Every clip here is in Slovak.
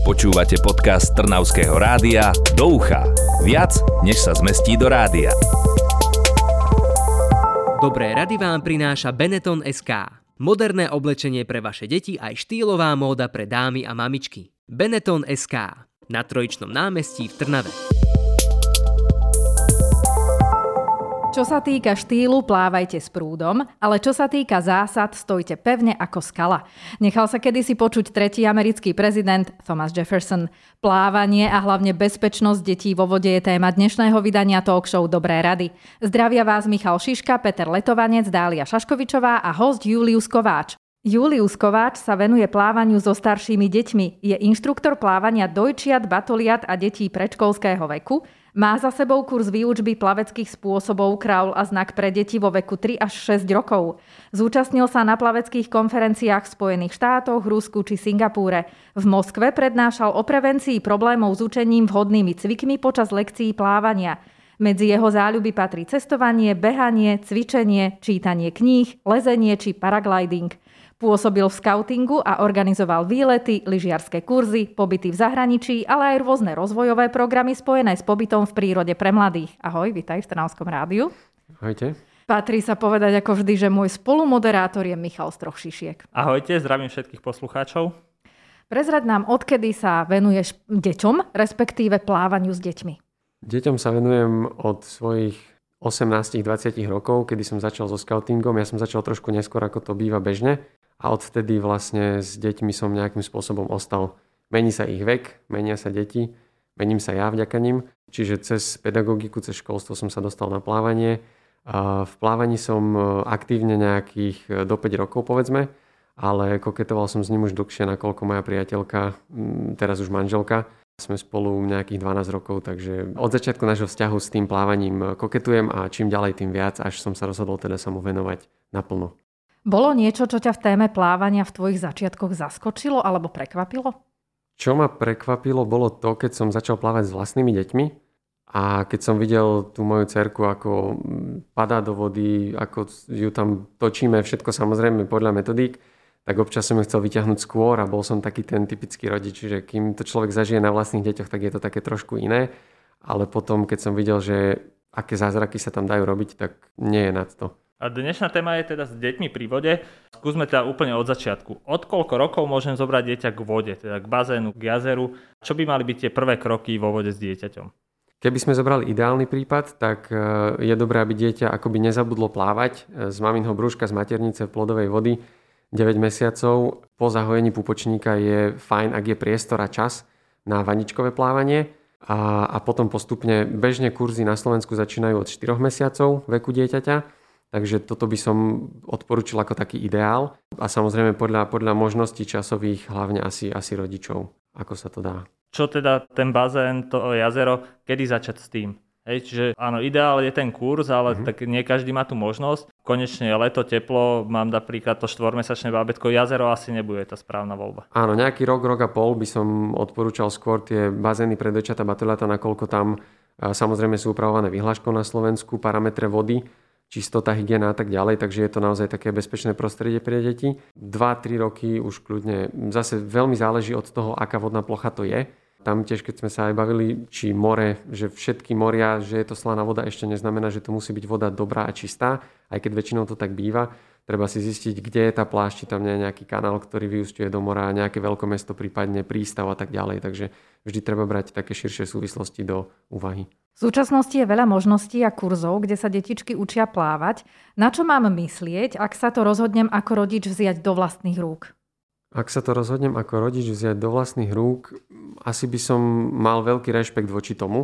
Počúvate podcast Trnavského rádia Do ucha. Viac, než sa zmestí do rádia. Dobré rady vám prináša Benetton.sk. Moderné oblečenie pre vaše deti aj štýlová móda pre dámy a mamičky. Benetton.sk. Na Trojičnom námestí v Trnave. Čo sa týka štýlu, plávajte s prúdom, ale čo sa týka zásad, stojte pevne ako skala. Nechal sa kedysi počuť tretí americký prezident Thomas Jefferson. Plávanie a hlavne bezpečnosť detí vo vode je téma dnešného vydania talk show Dobré rady. Zdravia vás Michal Šiška, Peter Letovanec, Dália Šaškovičová a host Julius Kováč. Julius Kováč sa venuje plávaniu so staršími deťmi. Je inštruktor plávania dojčiat, batoliat a detí predškolského veku. Má za sebou kurz výučby plaveckých spôsobov Kraul a znak pre deti vo veku 3 až 6 rokov. Zúčastnil sa na plaveckých konferenciách v Spojených štátoch, Rusku či Singapúre. V Moskve prednášal o prevencii problémov s učením vhodnými cvikmi počas lekcií plávania. Medzi jeho záľuby patrí cestovanie, behanie, cvičenie, čítanie kníh, lezenie či paragliding. Pôsobil v skautingu a organizoval výlety, lyžiarske kurzy, pobyty v zahraničí, ale aj rôzne rozvojové programy spojené s pobytom v prírode pre mladých. Ahoj, vitaj v Trnavskom rádiu. Ahojte. Patrí sa povedať ako vždy, že môj spolumoderátor je Michal z Troch Šišiek. Ahojte, zdravím všetkých poslucháčov. Prezraď nám, odkedy sa venuješ deťom, respektíve plávaniu s deťmi. Deťom sa venujem od svojich 18-20 rokov, kedy som začal so skautingom. Ja som začal trošku neskôr, ako to býva bežne. A odvtedy vlastne s deťmi som nejakým spôsobom ostal. Mení sa ich vek, menia sa deti, mením sa ja vďaka nim. Čiže cez pedagogiku, cez školstvo som sa dostal na plávanie. V plávaní som aktívne nejakých do 5 rokov, povedzme, ale koketoval som s ním už dlhšie, nakoľko moja priateľka, teraz už manželka, sme spolu nejakých 12 rokov, takže od začiatku nášho vzťahu s tým plávaním koketujem a čím ďalej, tým viac, až som sa rozhodol teda sa mu venovať naplno. Bolo niečo, čo ťa v téme plávania v tvojich začiatkoch zaskočilo alebo prekvapilo? Čo ma prekvapilo, bolo to, keď som začal plávať s vlastnými deťmi a keď som videl tú moju dcerku, ako padá do vody, ako ju tam točíme, všetko samozrejme podľa metodík, tak občas som ju chcel vyťahnuť skôr a bol som taký ten typický rodič, že kým to človek zažije na vlastných deťoch, tak je to také trošku iné, ale potom, keď som videl, že aké zázraky sa tam dajú robiť, tak nie je nad to. A dnešná téma je teda s deťmi pri vode. Skúsme teda úplne od začiatku. Od koľko rokov môžem zobrať dieťa k vode, teda k bazénu, k jazeru? Čo by mali byť tie prvé kroky vo vode s dieťaťom? Keby sme zobrali ideálny prípad, tak je dobré, aby dieťa akoby nezabudlo plávať z maminho brúška, z maternice v plodovej vody 9 mesiacov. Po zahojení pupočníka je fajn, ak je priestor a čas na vaničkové plávanie. A potom postupne bežne kurzy na Slovensku začínajú od 4 mesiacov veku dieťaťa. Takže toto by som odporučil ako taký ideál. A samozrejme podľa možností časových, hlavne asi rodičov, ako sa to dá. Čo teda ten bazén, to jazero, kedy začať s tým? Čiže áno, ideál je ten kurz, ale tak nie každý má tú možnosť. Konečne je leto, teplo, mám napríklad to 4-mesačné bábätko, jazero asi nebude tá správna voľba. Áno, nejaký rok a pol by som odporúčal skôr tie bazény pre dojčatá, batoliata, nakoľko tam samozrejme sú upravované vyhláškou na Slovensku, parametre vody, čistota, hygiena a tak ďalej, takže je to naozaj také bezpečné prostredie pre deti. 2-3 roky už kľudne, zase veľmi záleží od toho, aká vodná plocha to je. Tam tiež, keď sme sa aj bavili, či more, že všetky moria, že je to slaná voda, ešte neznamená, že to musí byť voda dobrá a čistá, aj keď väčšinou to tak býva. Treba si zistiť, kde je tá plášť, či tam nie je nejaký kanál, ktorý vyúsťuje do mora, nejaké veľkomesto, prípadne prístav a tak ďalej. Takže vždy treba brať také širšie súvislosti do úvahy. V súčasnosti je veľa možností a kurzov, kde sa detičky učia plávať. Na čo mám myslieť, ak sa to rozhodnem ako rodič vziať do vlastných rúk? Ak sa to rozhodnem ako rodič vziať do vlastných rúk, asi by som mal veľký rešpekt voči tomu,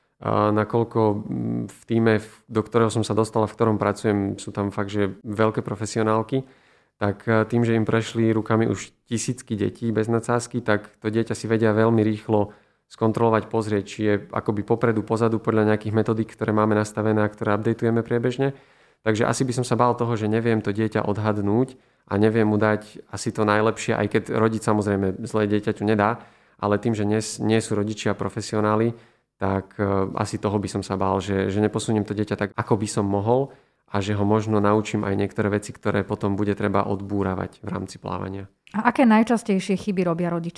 nakoľko v tíme, do ktorého som sa dostal a v ktorom pracujem, sú tam fakt, že veľké profesionálky, tak tým, že im prešli rukami už tisícky detí bez nadsázky, tak to dieťa si vedia veľmi rýchlo skontrolovať, pozrieť, či je akoby popredu, pozadu podľa nejakých metodík, ktoré máme nastavené a ktoré updateujeme priebežne. Takže asi by som sa bál toho, že neviem to dieťa odhadnúť a neviem mu dať asi to najlepšie, aj keď rodič samozrejme zlé dieťaťu nedá, ale tým, že nie sú rodičia profesionáli, tak asi toho by som sa bál, že neposuniem to dieťa tak, ako by som mohol a že ho možno naučím aj niektoré veci, ktoré potom bude treba odbúravať v rámci plávania. A aké najčastejšie chyby robia rodičia?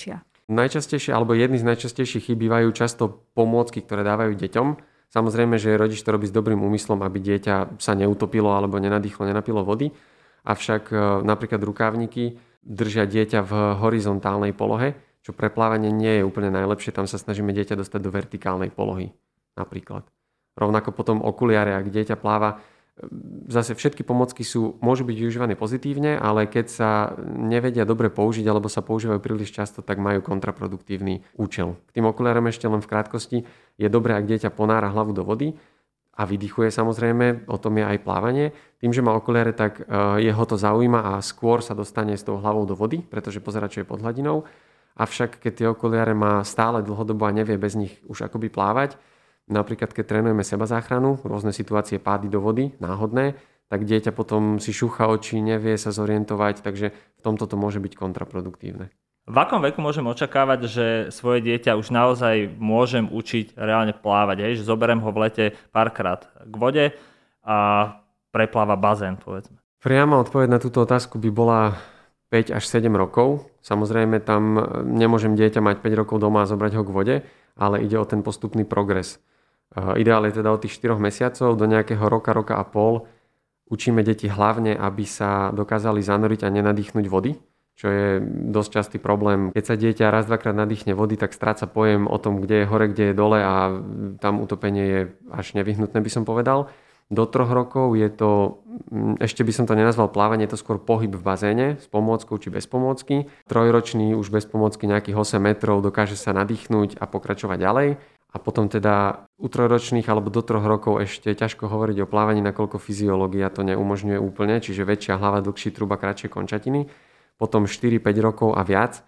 Najčastejšie, alebo jedny z najčastejších chýb bývajú často pomôcky, ktoré dávajú deťom. Samozrejme, že rodič to robí s dobrým úmyslom, aby dieťa sa neutopilo alebo nenadýchlo, nenapilo vody. Avšak napríklad rukávniky držia dieťa v horizontálnej polohe, čo pre plávanie nie je úplne najlepšie. Tam sa snažíme dieťa dostať do vertikálnej polohy napríklad. Rovnako potom okuliare, ak dieťa pláva. Zase všetky pomôcky môžu byť využívané pozitívne, ale keď sa nevedia dobre použiť alebo sa používajú príliš často, tak majú kontraproduktívny účel. K tým okuliarom ešte len v krátkosti je dobré, ak dieťa ponára hlavu do vody a vydychuje samozrejme, o tom je aj plávanie. Tým, že má okuliare, tak jeho to zaujíma a skôr sa dostane s tou hlavou do vody, pretože pozerá, čo je pod hladinou. Avšak keď tie okuliare má stále dlhodobo a nevie bez nich už akoby plávať, napríklad keď trénujeme sebazáchranu, rôzne situácie, pády do vody, náhodné, tak dieťa potom si šúcha oči, nevie sa zorientovať, takže v tomto to môže byť kontraproduktívne. V akom veku môžem očakávať, že svoje dieťa už naozaj môžem učiť reálne plávať? Že zoberiem ho v lete párkrát k vode a prepláva bazén, povedzme. Priama odpoveď na túto otázku by bola 5 až 7 rokov. Samozrejme tam nemôžem dieťa mať 5 rokov doma a zobrať ho k vode, ale ide o ten postupný progres. Ideál je teda od tých 4 mesiacov do nejakého roka a pol učíme deti hlavne, aby sa dokázali zanoriť a nenadýchnuť vody, čo je dosť častý problém. Keď sa dieťa raz, dvakrát nadýchne vody, tak stráca pojem o tom, kde je hore, kde je dole a tam utopenie je až nevyhnutné, by som povedal. Do 3 rokov je to, ešte by som to nenazval plávanie, je to skôr pohyb v bazéne s pomôckou či bez pomôcky. 3-ročný už bez pomôcky nejakých 8 metrov dokáže sa nadýchnúť a pokračovať ďalej. A potom teda u 3-ročných alebo do 3 rokov ešte ťažko hovoriť o plávaní, nakoľko fyziológia to neumožňuje úplne, čiže väčšia hlava, dlhší trub a kratšie končatiny. Potom 4-5 rokov a viac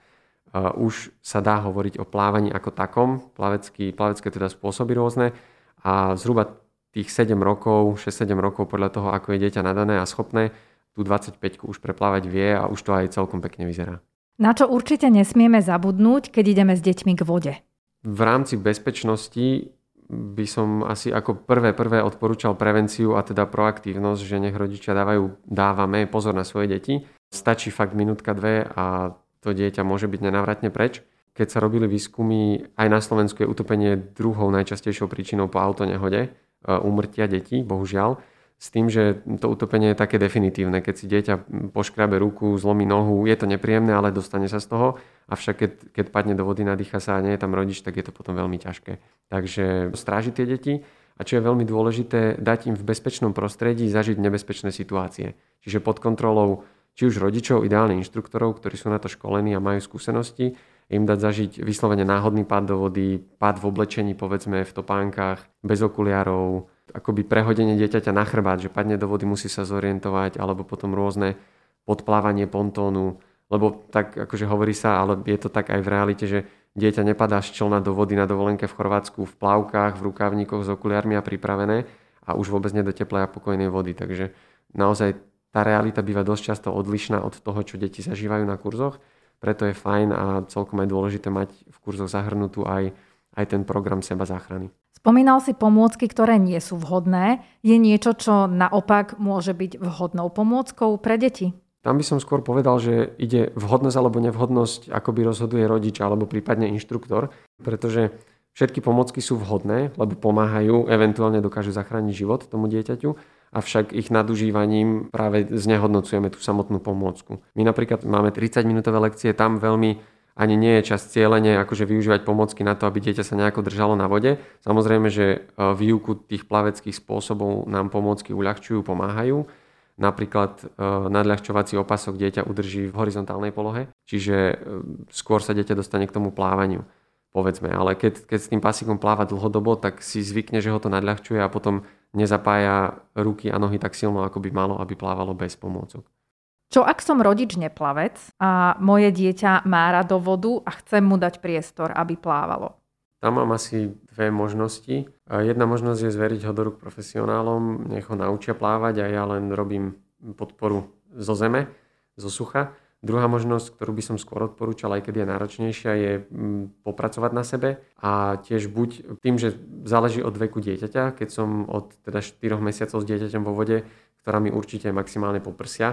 už sa dá hovoriť o plávaní ako takom, plavecké teda spôsoby rôzne a zhruba tých 7 rokov, 6-7 rokov podľa toho, ako je dieťa nadané a schopné, tú 25 už preplávať vie a už to aj celkom pekne vyzerá. Na čo určite nesmieme zabudnúť, keď ideme s deťmi k vode? V rámci bezpečnosti by som asi ako prvé odporúčal prevenciu a teda proaktívnosť, že nech rodičia dávame pozor na svoje deti. Stačí fakt minútka, 2 a to dieťa môže byť nenávratne preč. Keď sa robili výskumy, aj na Slovensku je utopenie druhou najčastejšou príčinou po autonehode, úmrtia detí, bohužiaľ. S tým, že to utopenie je také definitívne. Keď si dieťa poškrabe ruku, zlomí nohu, je to nepríjemné, ale dostane sa z toho. Avšak keď padne do vody, nadýcha sa a nie je tam rodič, tak je to potom veľmi ťažké. Takže strážiť tie deti a čo je veľmi dôležité, dať im v bezpečnom prostredí zažiť nebezpečné situácie. Čiže pod kontrolou či už rodičov, ideálne inštruktorov, ktorí sú na to školení a majú skúsenosti, im dať zažiť vyslovene náhodný pád do vody, pád v oblečení, povedzme v topánkach, bez okuliarov, akoby prehodenie dieťaťa na chrbát, že padne do vody, musí sa zorientovať, alebo potom rôzne podplávanie pontónu, lebo tak akože hovorí sa, ale je to tak aj v realite, že dieťa nepadá z člna do vody na dovolenke v Chorvátsku v plavkách, v rukávnikoch s okuliarmi a pripravené a už vôbec nie do teplej a pokojnej vody. Takže naozaj tá realita býva dosť často odlišná od toho, čo deti zažívajú na kurzoch. Preto je fajn a celkom aj dôležité mať v kurzoch zahrnutú aj ten program sebazáchrany. Spomínal si pomôcky, ktoré nie sú vhodné. Je niečo, čo naopak môže byť vhodnou pomôckou pre deti? Tam by som skôr povedal, že ide vhodnosť alebo nevhodnosť, akoby rozhoduje rodič alebo prípadne inštruktor, pretože všetky pomôcky sú vhodné, lebo pomáhajú, eventuálne dokážu zachrániť život tomu dieťaťu, avšak ich nadužívaním práve znehodnocujeme tú samotnú pomôcku. My napríklad máme 30-minútové lekcie, tam veľmi ani nie je čas cieľene akože využívať pomôcky na to, aby dieťa sa nejako držalo na vode. Samozrejme, že výuku tých plaveckých spôsobov nám pomôcky uľahčujú, pomáhajú. Napríklad nadľahčovací opasok dieťa udrží v horizontálnej polohe, čiže skôr sa dieťa dostane k tomu plávaniu, povedzme. Ale keď s tým pasíkom pláva dlhodobo, tak si zvykne, že ho to nadľahčuje a potom nezapája ruky a nohy tak silno, ako by malo, aby plávalo bez pomôcok. Čo ak som rodič neplavec a moje dieťa má rado vodu a chcem mu dať priestor, aby plávalo? Tam mám asi 2 možnosti. Jedna možnosť je zveriť ho do rúk profesionálom, nech ho naučia plávať a ja len robím podporu zo zeme, zo sucha. Druhá možnosť, ktorú by som skôr odporúčal, aj keď je náročnejšia, je popracovať na sebe a tiež buď tým, že záleží od veku dieťaťa, keď som od teda 4 mesiacov s dieťaťom vo vode, ktorá mi určite maximálne poprsia,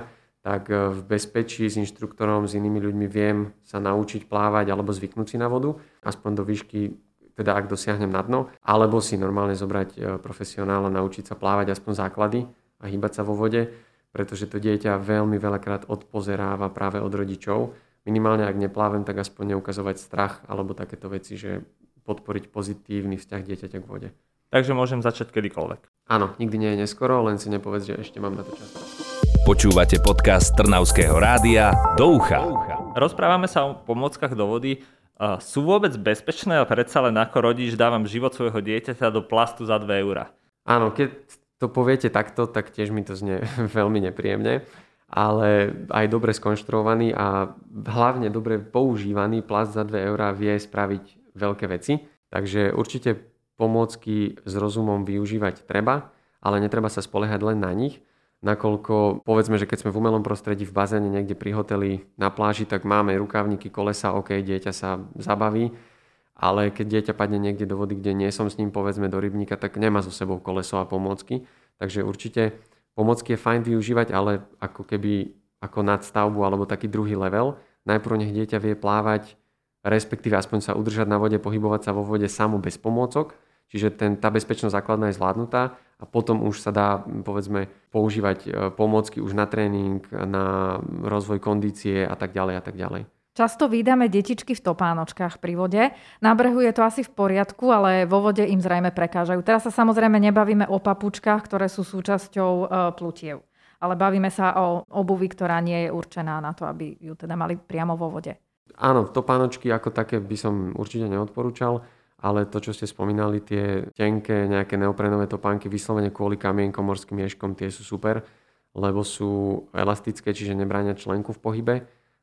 tak v bezpečí s inštruktorom, s inými ľuďmi viem sa naučiť plávať alebo zvyknúť si na vodu, aspoň do výšky, teda ak dosiahnem na dno, alebo si normálne zobrať profesionála, naučiť sa plávať aspoň základy a hýbať sa vo vode, pretože to dieťa veľmi veľakrát odpozeráva práve od rodičov. Minimálne ak neplávem, tak aspoň neukazovať strach alebo takéto veci, že podporiť pozitívny vzťah dieťaťa k vode. Takže môžem začať kedykoľvek. Áno, nikdy nie je neskoro, len si nepovedz, že ešte mám na to čas. Počúvate podcast Trnavského rádia Do ucha. Rozprávame sa o pomôckach do vody. Sú vôbec bezpečné a predsa len ako rodič dávam život svojho dieťaťa do plastu za 2 €? Áno, keď to poviete takto, tak tiež mi to znie veľmi nepríjemne, ale aj dobre skonštruovaný a hlavne dobre používaný plast za 2 € vie spraviť veľké veci. Takže určite pomôcky s rozumom využívať treba, ale netreba sa spoliehať len na nich. Nakoľko, povedzme, že keď sme v umelom prostredí v bazéne niekde pri hoteli na pláži, tak máme rukávniky, kolesa, OK, dieťa sa zabaví, ale keď dieťa padne niekde do vody, kde nie som s ním, povedzme do rybníka, tak nemá so sebou koleso a pomôcky. Takže určite pomôcky je fajn využívať, ale ako keby ako nadstavbu alebo taký druhý level. Najprv nech dieťa vie plávať, respektíve aspoň sa udržať na vode, pohybovať sa vo vode samo bez pomôcok. Čiže tá bezpečnosť základná je zvládnutá a potom už sa dá, povedzme, používať pomôcky už na tréning, na rozvoj kondície a tak ďalej a tak ďalej. Často vydáme detičky v topánočkách pri vode. Na brehu je to asi v poriadku, ale vo vode im zrejme prekážajú. Teraz sa samozrejme nebavíme o papučkách, ktoré sú súčasťou plutiev, ale bavíme sa o obuvi, ktorá nie je určená na to, aby ju teda mali priamo vo vode. Áno, topánočky ako také by som určite neodporúčal, ale to, čo ste spomínali, tie tenké nejaké neoprenové topánky vyslovene kvôli kamienkom, morským ježkom, tie sú super, lebo sú elastické, čiže nebránia členku v pohybe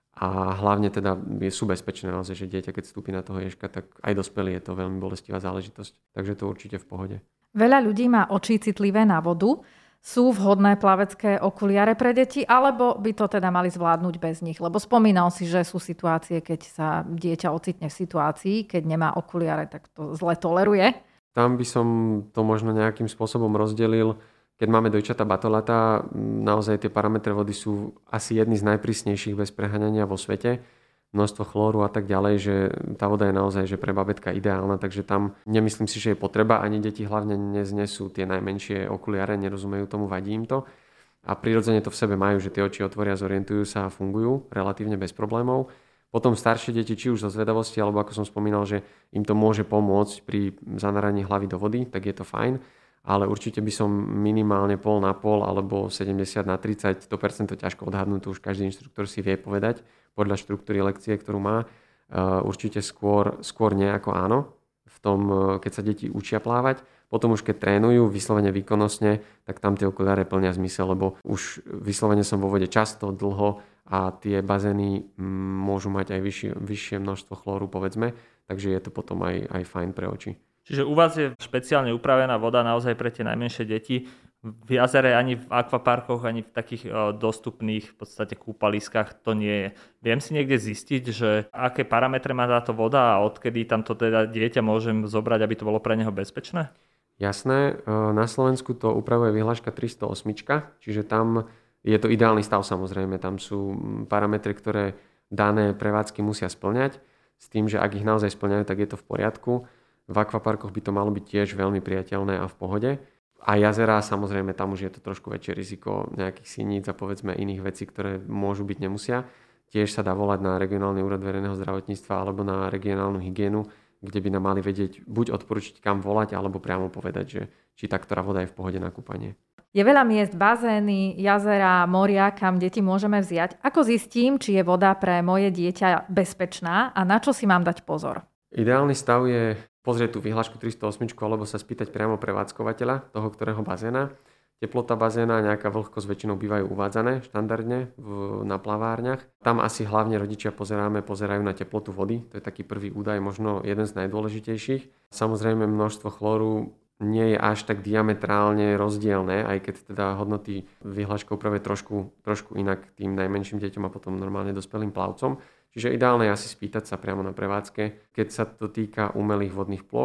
a hlavne teda sú bezpečné naozaj, že dieťa, keď vstúpi na toho ježka, tak aj dospelý je to veľmi bolestivá záležitosť. Takže to určite v pohode. Veľa ľudí má oči citlivé na vodu. Sú vhodné plavecké okuliare pre deti, alebo by to teda mali zvládnuť bez nich? Lebo spomínal si, že sú situácie, keď sa dieťa ocitne v situácii, keď nemá okuliare, tak to zle toleruje. Tam by som to možno nejakým spôsobom rozdelil. Keď máme dojčatá batolata, naozaj tie parametre vody sú asi jedny z najprísnejších bez preháňania vo svete. Množstvo chlóru a tak ďalej, že tá voda je naozaj že pre babetka ideálna, takže tam nemyslím si, že je potreba, ani deti hlavne neznesú tie najmenšie okuliare, nerozumejú tomu, vadí im to. A prirodzene to v sebe majú, že tie oči otvoria, zorientujú sa a fungujú relatívne bez problémov. Potom staršie deti, či už zo zvedavosti, alebo ako som spomínal, že im to môže pomôcť pri zanaraní hlavy do vody, tak je to fajn. Ale určite by som minimálne 50/50 alebo 70/30, 100% to ťažko odhadnúť, to už každý inštruktor si vie povedať podľa štruktúry lekcie, ktorú má. Určite skôr nie ako áno, v tom, keď sa deti učia plávať. Potom už keď trénujú vyslovene výkonnostne, tak tam tie okuliare plnia zmysel, lebo už vyslovene som vo vode často, dlho a tie bazény môžu mať aj vyššie množstvo chlóru, povedzme, takže je to potom aj fajn pre oči. Čiže u vás je špeciálne upravená voda naozaj pre tie najmenšie deti. V jazere ani v akvaparkoch, ani v takých dostupných v podstate kúpaliskách to nie je. Viem si niekde zistiť, že aké parametre má táto voda a odkedy tam to teda dieťa môžem zobrať, aby to bolo pre neho bezpečné? Jasné, na Slovensku to upravuje vyhláška 308, čiže tam je to ideálny stav samozrejme. Tam sú parametre, ktoré dané prevádzky musia spĺňať, s tým, že ak ich naozaj spĺňajú, tak je to v poriadku. V akvaparkoch by to malo byť tiež veľmi priateľné a v pohode. A jazera, samozrejme, tam už je to trošku väčšie riziko nejakých siníc a povedzme iných vecí, ktoré môžu byť, nemusia. Tiež sa dá volať na regionálny úrad verejného zdravotníctva alebo na regionálnu hygienu, kde by nám mali vedieť buď odporučiť, kam volať, alebo priamo povedať, že či tá ktorá voda je v pohode na kúpanie. Je veľa miest, bazény, jazera, moria, kam deti môžeme vziať. Ako zistím, či je voda pre moje dieťa bezpečná a na čo si mám dať pozor? Ideálny stav je pozrieť tú vyhlášku 308 alebo sa spýtať priamo prevádzkovateľa toho ktorého bazéna. Teplota bazéna a nejaká vlhkosť väčšinou bývajú uvádzané štandardne na plavárniach. Tam asi hlavne rodičia pozerajú na teplotu vody. To je taký prvý údaj, možno jeden z najdôležitejších. Samozrejme množstvo chlóru nie je až tak diametrálne rozdielne, aj keď teda hodnoty vyhláškou práve trošku inak tým najmenším deťom a potom normálne dospelým plavcom. Čiže ideálne je asi spýtať sa priamo na prevádzke, keď sa to týka umelých vodných ploch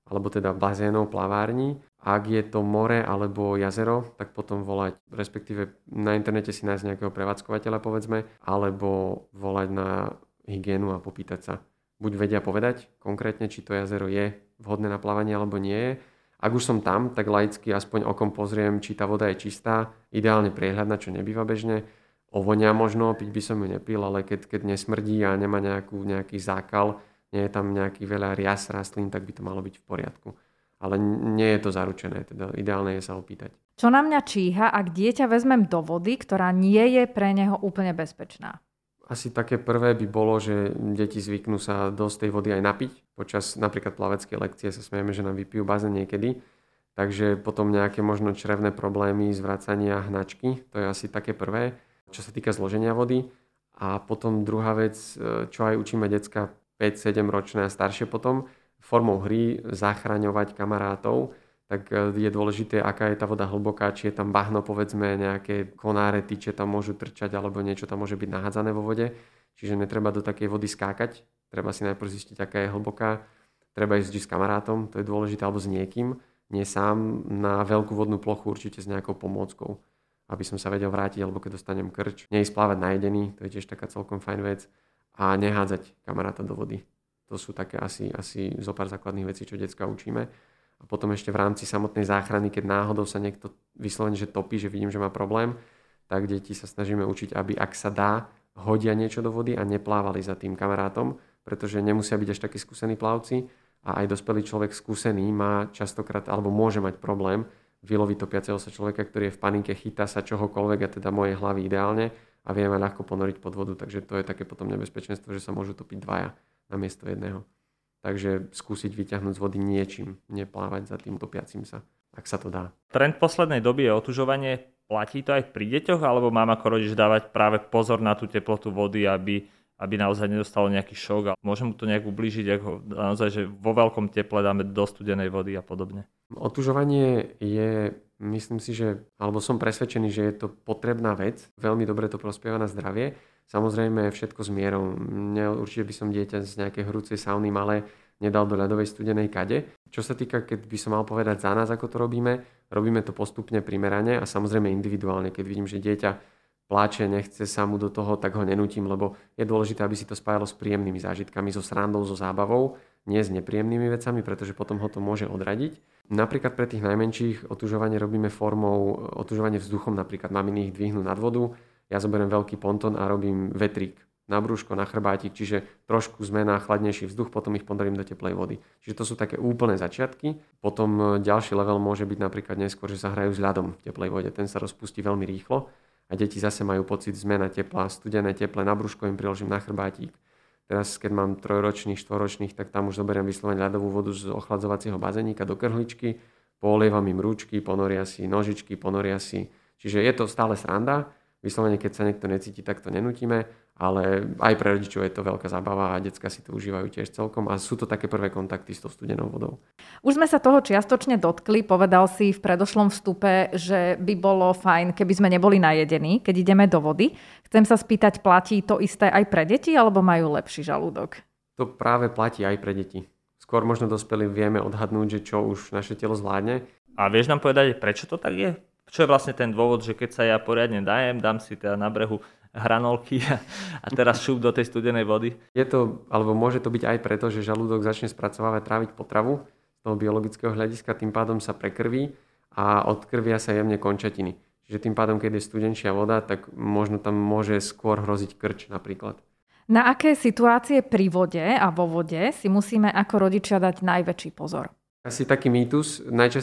alebo teda bazénov, plavární. Ak je to more alebo jazero, tak potom volať, respektíve na internete si nájsť nejakého prevádzkovateľa, povedzme, alebo volať na hygienu a popýtať sa. Buď vedia povedať konkrétne, či to jazero je vhodné na plávanie alebo nie je. Ak už som tam, tak laicky aspoň okom pozriem, či tá voda je čistá, ideálne priehľadná, čo nebýva bežne. Ovonia možno, piť by som ju nepil, ale keď nesmrdí a nemá nejaký zákal, nie je tam nejaký veľa rias rastlín, tak by to malo byť v poriadku. Ale nie je to zaručené, teda ideálne je sa opýtať. Čo na mňa číha, ak dieťa vezmem do vody, ktorá nie je pre neho úplne bezpečná? Asi také prvé by bolo, že deti zvyknú sa dosť tej vody aj napiť. Počas napríklad plaveckej lekcie sa smieme, že nám vypijú bazén niekedy. Takže potom nejaké možno črevné problémy, zvracania, hnačky. To je asi také prvé, čo sa týka zloženia vody. A potom druhá vec, čo aj učíme decka 5-7 ročné a staršie potom, formou hry zachraňovať kamarátov, tak je dôležité, aká je tá voda hlboká, či je tam bahno, povedzme, nejaké konáre, tyče tam môžu trčať, alebo niečo tam môže byť nahádzané vo vode. Čiže netreba do takej vody skákať, treba si najprv zistiť, aká je hlboká, treba ísť s kamarátom, to je dôležité, alebo s niekým, nie sám, na veľkú vodnú plochu určite s nejakou pomôckou, aby som sa vedel vrátiť, alebo keď dostanem krč. Neísť plávať najedený, to je tiež taká celkom fajn vec, a nehádzať kamaráta do vody. To sú také asi zo pár základných vecí, čo decka učíme. A potom ešte v rámci samotnej záchrany, keď náhodou sa niekto vyslovene, že topí, že vidím, že má problém, tak deti sa snažíme učiť, aby ak sa dá, hodia niečo do vody a neplávali za tým kamarátom, pretože nemusia byť až takí skúsení plavci a aj dospelý človek skúsený má častokrát, alebo môže mať problém vyloviť topiaceho sa človeka, ktorý je v panike, chytá sa čohokoľvek, a teda mojej hlavy ideálne, a vieme ľahko ponoriť pod vodu. Takže to je také potom nebezpečenstvo, že sa môžu topiť dvaja namiesto jedného. Takže skúsiť vyťahnuť z vody niečím, neplávať za tým topiacim sa, ak sa to dá. Trend poslednej doby je otužovanie. Platí to aj pri deťoch, alebo mám ako rodič dávať práve pozor na tú teplotu vody, aby naozaj nedostalo nejaký šok a môže mu to nejak ublížiť, ako naozaj, že vo veľkom teple dáme do studenej vody a podobne. Otužovanie je, myslím si, že, alebo som presvedčený, že je to potrebná vec. Veľmi dobre to prospieva na zdravie. Samozrejme všetko s mierou. Určite by som dieťa z nejakej horúcej sauny malé nedal do ľadovej studenej kade. Čo sa týka, keď by som mal povedať za nás, ako to robíme to postupne primerane a samozrejme individuálne. Keď vidím, že dieťa pláče, nechce sa mu do toho, tak ho nenútim, lebo je dôležité, aby si to spájalo s príjemnými zážitkami, so srandou, so zábavou, nie s nepríjemnými vecami, pretože potom ho to môže odradiť. Napríklad pre tých najmenších otužovanie robíme formou otužovanie vzduchom, napríklad maminy ich dvihnú nad vodu, ja zoberiem veľký pontón a robím vetrík na brúško, na chrbátik, čiže trošku zmena, chladnejší vzduch, potom ich ponorím do teplej vody. Čiže to sú také úplné začiatky. Potom ďalší level môže byť napríklad neskôr, že sa hrajú s ľadom v teplej vode. Ten sa rozpustí veľmi rýchlo a deti zase majú pocit zmena tepla, studené teple, na brúško im priložím na chrbátik. Teraz, keď mám 3-ročných, 4-ročných, tak tam už zoberiem vyslovene ľadovú vodu z ochladzovacieho bazénika do krhličky, polievam im ručky, ponoria si nožičky, ponoria si. Čiže je to stále sranda. Vyslovene, keď sa niekto necíti, tak to nenútime, ale aj pre rodičov je to veľká zábava a decká si to užívajú tiež celkom a sú to také prvé kontakty s tou studenou vodou. Už sme sa toho čiastočne dotkli, povedal si v predošlom vstupe, že by bolo fajn, keby sme neboli najedení, keď ideme do vody. Chcem sa spýtať, platí to isté aj pre deti, alebo majú lepší žalúdok? To práve platí aj pre deti. Skôr možno dospelí vieme odhadnúť, že čo už naše telo zvládne. A vieš nám povedať, prečo to tak je? Čo je vlastne ten dôvod, že keď sa ja poriadne dám si teda na brehu hranolky a teraz šup do tej studenej vody? Je to, alebo môže to byť aj preto, že žalúdok začne spracovávať, tráviť potravu z toho biologického hľadiska, tým pádom sa prekrví a odkrvia sa jemne končatiny. Čiže tým pádom, keď je studenšia voda, tak možno tam môže skôr hroziť krč napríklad. Na aké situácie pri vode a vo vode si musíme ako rodičia dať najväčší pozor? Asi taký mýtus,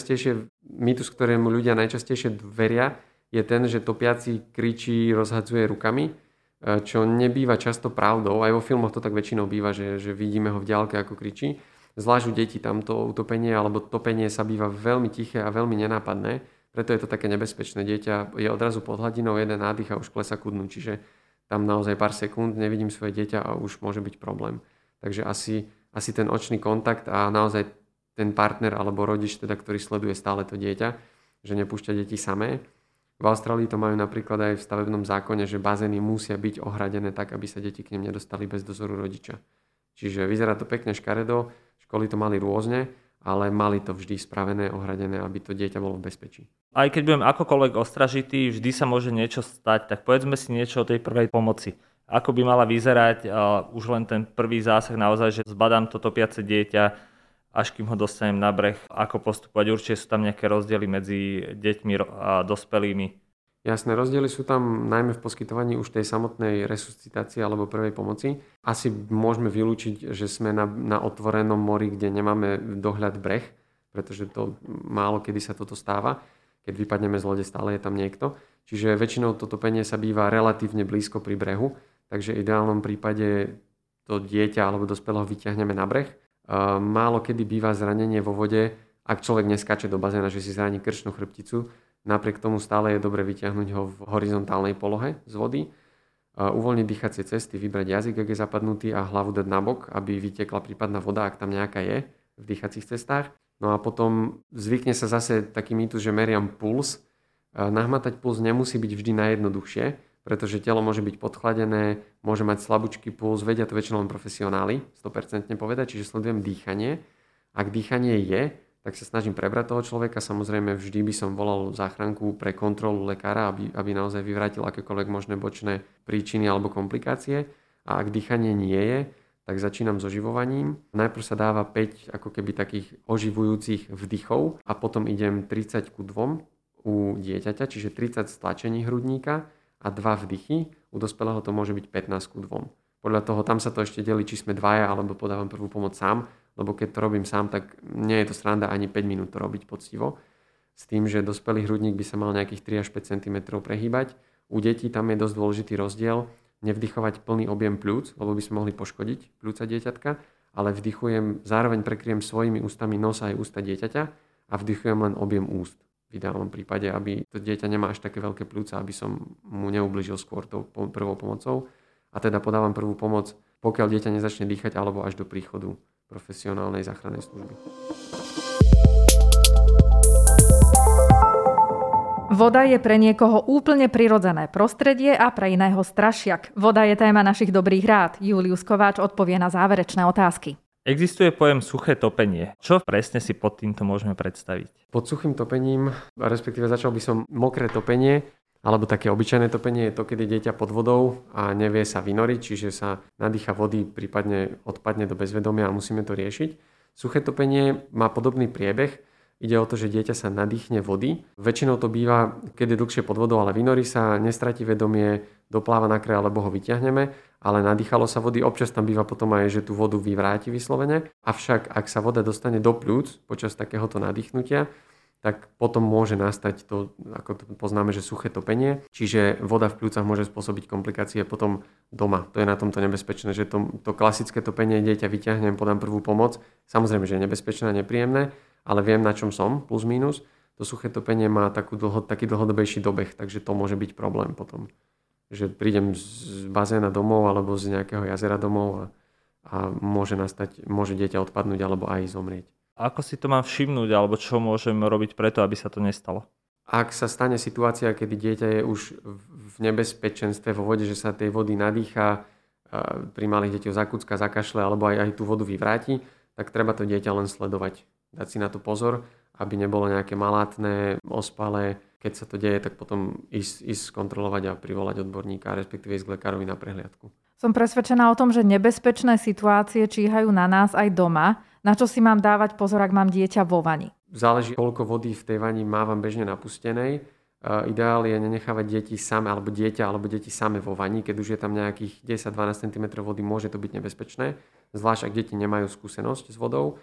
ktorému ľudia najčastejšie veria, je ten, že topiaci kričí, rozhadzuje rukami, čo nebýva často pravdou. Aj vo filmoch to tak väčšinou býva, že vidíme ho v diaľke, ako kričí. Zvlášť u detí tamto utopenie alebo topenie sa býva veľmi tiché a veľmi nenápadné, preto je to také nebezpečné. Dieťa je odrazu pod hladinou, jeden nádych a už klesá ku dnu, čiže tam naozaj pár sekúnd nevidím svoje dieťa a už môže byť problém. Takže asi ten očný kontakt a naozaj ten partner alebo rodič, teda, ktorý sleduje stále to dieťa, že nepúšťa deti samé. V Austrálii to majú napríklad aj v stavebnom zákone, že bazény musia byť ohradené tak, aby sa deti k nim nedostali bez dozoru rodiča. Čiže vyzerá to pekne škaredo, školy to mali rôzne, ale mali to vždy spravené, ohradené, aby to dieťa bolo v bezpečí. Aj keď budem akokoľvek ostražitý, vždy sa môže niečo stať, tak povedzme si niečo o tej prvej pomoci. Ako by mala vyzerať už len ten prvý zásah naozaj, že zbadám to topiace dieťa, až kým ho dostanem na breh, ako postupovať. Určite sú tam nejaké rozdiely medzi deťmi a dospelými. Jasné, rozdiely sú tam najmä v poskytovaní už tej samotnej resuscitácie alebo prvej pomoci. Asi môžeme vylúčiť, že sme na otvorenom mori, kde nemáme dohľad breh, pretože to málo kedy sa toto stáva. Keď vypadneme z lode, stále je tam niekto. Čiže väčšinou to topenie sa býva relatívne blízko pri brehu, takže v ideálnom prípade to dieťa alebo dospelého vyťahneme na breh. Málo kedy býva zranenie vo vode, ak človek neskáče do bazéna, že si zraní krčnú chrbticu. Napriek tomu stále je dobre vyťahnuť ho v horizontálnej polohe z vody, uvoľniť dýchacie cesty, vybrať jazyk, ak je zapadnutý a hlavu dať nabok, aby vytekla prípadná voda, ak tam nejaká je v dýchacích cestách. No a potom zvykne sa zase taký mýtus, že meriam puls. Nahmatať puls nemusí byť vždy najjednoduchšie, pretože telo môže byť podchladené, môže mať slabúčky puls, vedia to väčšinou len profesionáli, 100% povedať, čiže sledujem dýchanie. Ak dýchanie je, tak sa snažím prebrať toho človeka. Samozrejme vždy by som volal záchranku pre kontrolu lekára, aby naozaj vyvrátil akékoľvek možné bočné príčiny alebo komplikácie. A ak dýchanie nie je, tak začínam s oživovaním. Najprv sa dáva 5 ako keby takých oživujúcich vdychov a potom idem 30:2 u dieťaťa, čiže 30 stlačení hrudníka a 2 vdychy. U dospelého to môže byť 15:2. Podľa toho tam sa to ešte delí, či sme dvaja alebo podávam prvú pomoc sám. Lebo keď to robím sám, tak nie je to sranda ani 5 minút to robiť poctivo. S tým, že dospelý hrudník by sa mal nejakých 3 až 5 cm prehýbať. U detí tam je dosť dôležitý rozdiel. Nevdychovať plný objem pľúc, lebo by sme mohli poškodiť pľúca dieťatka, ale vdychujem, zároveň prekryjem svojimi ústami nos aj ústa dieťaťa a vdychujem len objem úst. V ideálnom prípade, aby to dieťa nemá až také veľké pľúca, aby som mu neublížil skôr tou prvou pomocou. A teda podávam prvú pomoc, pokiaľ dieťa nezačne dýchať alebo až do príchodu profesionálnej záchrannej služby. Voda je pre niekoho úplne prirodzené prostredie a pre iného strašiak. Voda je téma našich dobrých rád. Julius Kováč odpovie na záverečné otázky. Existuje pojem suché topenie. Čo presne si pod týmto môžeme predstaviť? Pod suchým topením, respektíve začal by som mokré topenie, alebo také obyčajné topenie je to, kedy dieťa pod vodou a nevie sa vynoriť, čiže sa nadýcha vody, prípadne odpadne do bezvedomia a musíme to riešiť. Suché topenie má podobný priebeh. Ide o to, že dieťa sa nadýchne vody. Väčšinou to býva, keď je dlhšie pod vodou, ale vynorí sa, nestratí vedomie, dopláva na kraj, alebo ho vyťahneme, ale nadýchalo sa vody. Občas tam býva potom aj, že tú vodu vyvráti vyslovene. Avšak, ak sa voda dostane do pľúc počas takéhoto nadýchnutia, tak potom môže nastať to, ako to poznáme, že suché topenie. Čiže voda v pľúcach môže spôsobiť komplikácie potom doma. To je na tomto nebezpečné, že to klasické topenie dieťa vyťahnem, podám prvú pomoc. Samozrejme, že je nebezpečné a nepríjemné, ale viem, na čom som, plus minus. To suché topenie má taký dlhodobejší dobeh, takže to môže byť problém potom. Že prídem z bazéna domov alebo z nejakého jazera domov a môže dieťa odpadnúť alebo aj zomrieť. Ako si to mám všimnúť, alebo čo môžem robiť preto, aby sa to nestalo? Ak sa stane situácia, kedy dieťa je už v nebezpečenstve vo vode, že sa tej vody nadýcha, pri malých deťoch zakúcka, zakašle alebo aj tú vodu vyvráti, tak treba to dieťa len sledovať. Dať si na to pozor, aby nebolo nejaké malátne, ospalé. Keď sa to deje, tak potom ísť skontrolovať a privolať odborníka, respektíve ísť k lekárovi na prehliadku. Som presvedčená o tom, že nebezpečné situácie číhajú na nás aj doma. Na čo si mám dávať pozor, ak mám dieťa vo vani? Záleží, koľko vody v tej vani mávam bežne napustenej. Ideál je nenechávať deti same, alebo deti same vo vani. Keď už je tam nejakých 10-12 cm vody, môže to byť nebezpečné. Zvlášť, ak deti nemajú skúsenosť s vodou.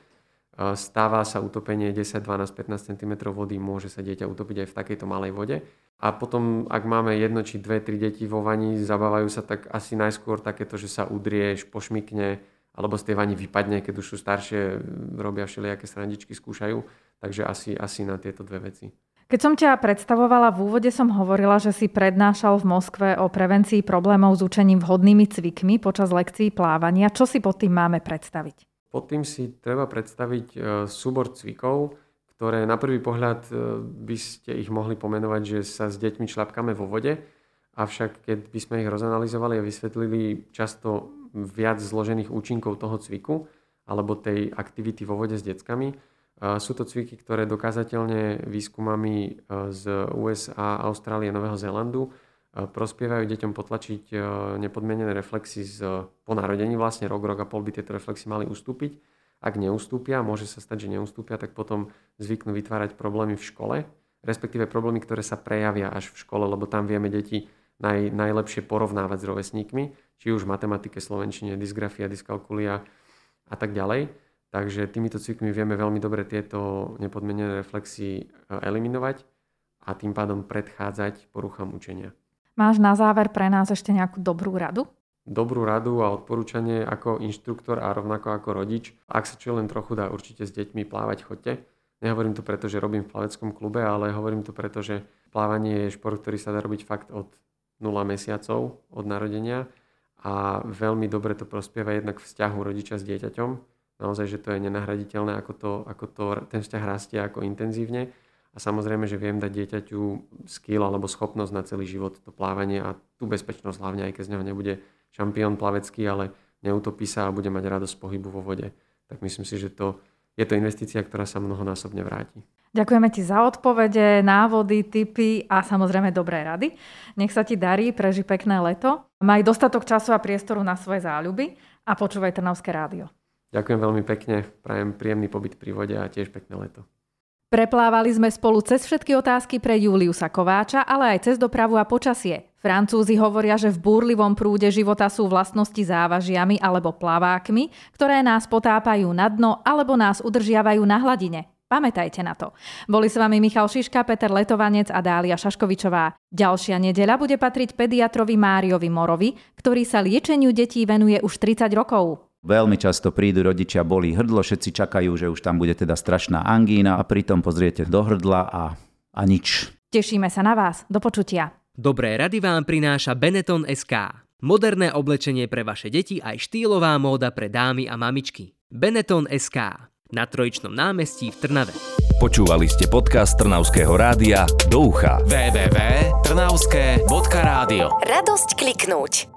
Stáva sa utopenie 10, 12, 15 cm vody, môže sa dieťa utopiť aj v takejto malej vode. A potom, ak máme 1 či 2, 3 deti vo vani, zabávajú sa, tak asi najskôr takéto, že sa udrieš, pošmykne, alebo z tej vani vypadne, keď už sú staršie, robia všelijaké srandičky, skúšajú. Takže asi na tieto dve veci. Keď som ťa predstavovala, v úvode som hovorila, že si prednášal v Moskve o prevencii problémov s učením vhodnými cvikmi počas lekcií plávania. Čo si pod tým máme predstaviť? Pod tým si treba predstaviť súbor cvikov, ktoré na prvý pohľad by ste ich mohli pomenovať, že sa s deťmi šľapkáme vo vode, avšak keď by sme ich rozanalizovali a vysvetlili často viac zložených účinkov toho cviku alebo tej aktivity vo vode s deckami, Sú to cviky, ktoré dokázateľne výskumami z USA, Austrálie, Nového Zélandu prospievajú deťom potlačiť nepodmienené reflexy po narodení. Vlastne rok a pol by tieto reflexy mali ustúpiť. Ak neustúpia, môže sa stať, že neustúpia, tak potom zvyknú vytvárať problémy v škole, respektíve problémy, ktoré sa prejavia až v škole, lebo tam vieme deti najlepšie porovnávať s rovesníkmi, či už v matematike, slovenčine, dysgrafia, dyskalkulia a tak ďalej. Takže týmito cvikmi vieme veľmi dobre tieto nepodmienené reflexy eliminovať a tým pádom predchádzať poruchám učenia. Máš na záver pre nás ešte nejakú dobrú radu? Dobrú radu a odporúčanie ako inštruktor a rovnako ako rodič. Ak sa čo len trochu dá, určite s deťmi plávať choďte. Nehovorím to preto, že robím v plaveckom klube, ale hovorím to preto, že plávanie je šport, ktorý sa dá robiť fakt od 0 mesiacov od narodenia a veľmi dobre to prospieva jednak vzťahu rodiča s dieťaťom. Naozaj, že to je nenahraditeľné, ako to ten vzťah rastie, ako intenzívne. A samozrejme, že viem dať dieťaťu skill alebo schopnosť na celý život to plávanie a tú bezpečnosť hlavne, aj keď z neho nebude šampión plavecký, ale neutopí sa a bude mať radosť z pohybu vo vode. Tak myslím si, že je to investícia, ktorá sa mnohonásobne vráti. Ďakujeme ti za odpovede, návody, tipy a samozrejme dobré rady. Nech sa ti darí, preži pekné leto. Maj dostatok času a priestoru na svoje záľuby a počúvaj Trnavské rádio. Ďakujem veľmi pekne, prajem príjemný pobyt pri vode a tiež pekné leto. Preplávali sme spolu cez všetky otázky pre Juliusa Kováča, ale aj cez dopravu a počasie. Francúzi hovoria, že v búrlivom prúde života sú vlastnosti závažiami alebo plavákmi, ktoré nás potápajú na dno alebo nás udržiavajú na hladine. Pamätajte na to. Boli s vami Michal Šiška, Peter Letovanec a Dália Šaškovičová. Ďalšia nedeľa bude patriť pediatrovi Máriovi Morovi, ktorý sa liečeniu detí venuje už 30 rokov. Veľmi často prídu rodičia, bolí hrdlo, všetci čakajú, že už tam bude teda strašná angína a pritom pozriete do hrdla a nič. Tešíme sa na vás. Do počutia. Dobré rady vám prináša Benetton SK. Moderné oblečenie pre vaše deti aj štýlová móda pre dámy a mamičky. Benetton SK. Na Trojičnom námestí v Trnave. Počúvali ste podcast Trnavského rádia Do ucha. www.trnavske.radio. Radosť kliknúť.